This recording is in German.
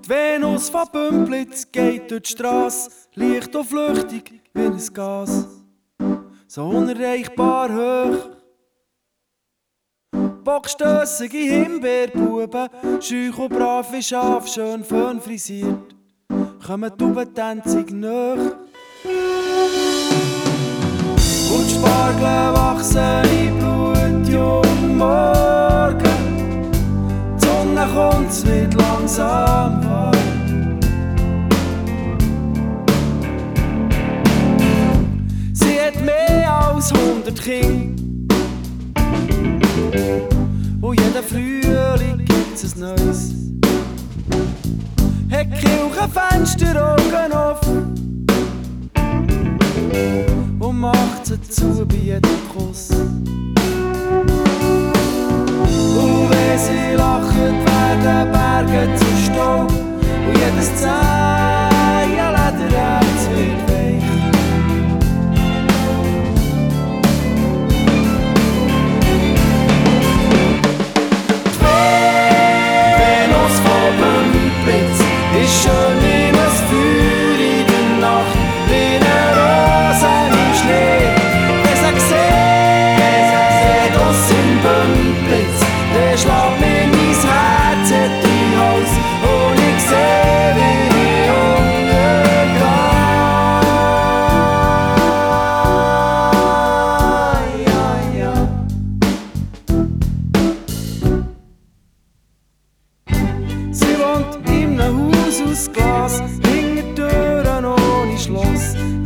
Die Venus von Bümplitz geht durch die Strasse, leicht und flüchtig wie ein Gas, so unerreichbar hoch. Bockstössige Himbeerbuben, scheu und brav wie Schaf, schön fön frisiert, kommen die Ubentänzig nach. Und die Spargel wachsen in blutjungem Morgen, die Sonne kommt, es wird langsam warm. Sie hat mehr als 100 Kinder, und jeden Frühling gibt's ein neues. Hat die Kirchenfenster Augen offen und macht sie zu bei jedem Kuss. Und wenn sie lacht, werden Berge zu Staub und jedes Lederherz wird weich. Ist schön wie ein Feuer in der Nacht, wie eine Rose im Schnee. Wenn sie sieht uns im Bümplitz, der schlägt mir mein Herz in den Hals und ich seh, wie die untergeht. Sie wohnt in einem Haus aus Glas, hinter Türen ohne Schloss.